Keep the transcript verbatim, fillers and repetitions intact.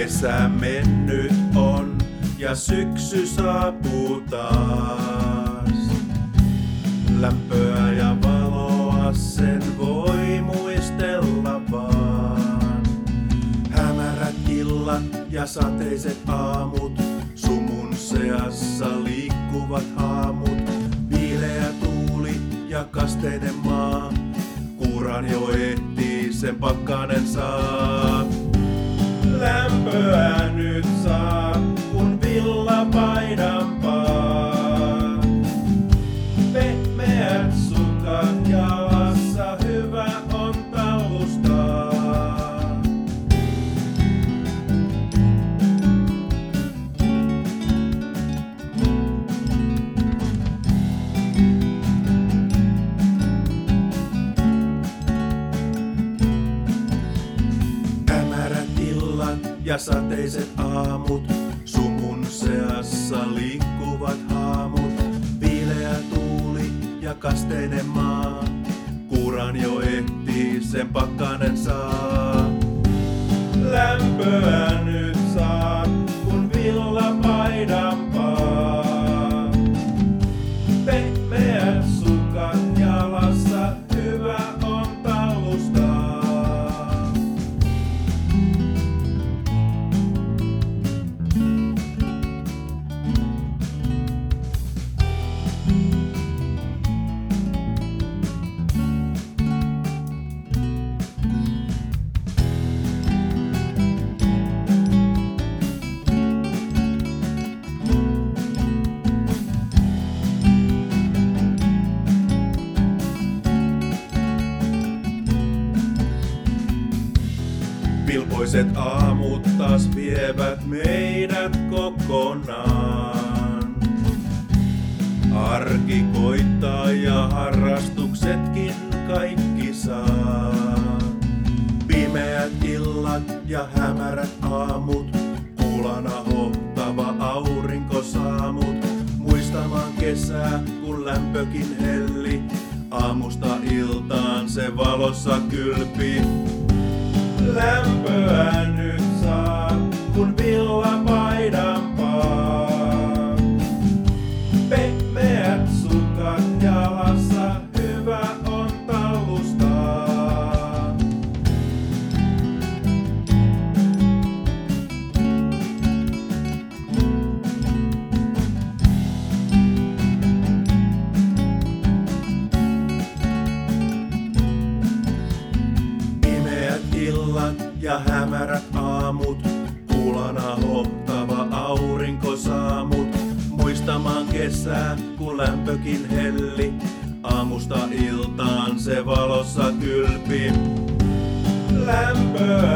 Kesä mennyt on ja syksy saapuu taas. Lämpöä ja valoa sen voi muistella vaan. Hämärät illat ja sateiset aamut, sumun seassa liikkuvat haamut. Viileä tuuli ja kasteinen maa, kuuran jo ehtii sen pakkanen saa. Lämpöä nyt saa, kun villapaidan paa. Pehmeät sukat jalassa, hyvä on tallustaa. Ja sateiset aamut, sumun seassa liikkuvat haamut. Viileä tuuli ja kasteinen maa, kuuran jo ehtii sen pakkanen saa. Lämpöä nyt saa, kun villapaidan paa. Pehmeät sukat jalassa, hyvä on tallustaa. Pilpoiset aamut taas vievät meidät kokonaan. Arki koittaa ja harrastuksetkin kaikki saa. Pimeät illat ja hämärät aamut, kuulana hohtava aurinko saamut. Muistamaan kesää, kun lämpökin helli, aamusta iltaan se valossa kylpi. Lämpöä nyt saa, kun villapaidan paa. Pehmeät sukat jalassa, hyvä on tallustaa. Ja hämärät aamut, kuulana hohtava aurinko saamut. Muistamaan kesää, kun lämpökin helli, aamusta iltaan se valossa kylpi. Lämpöä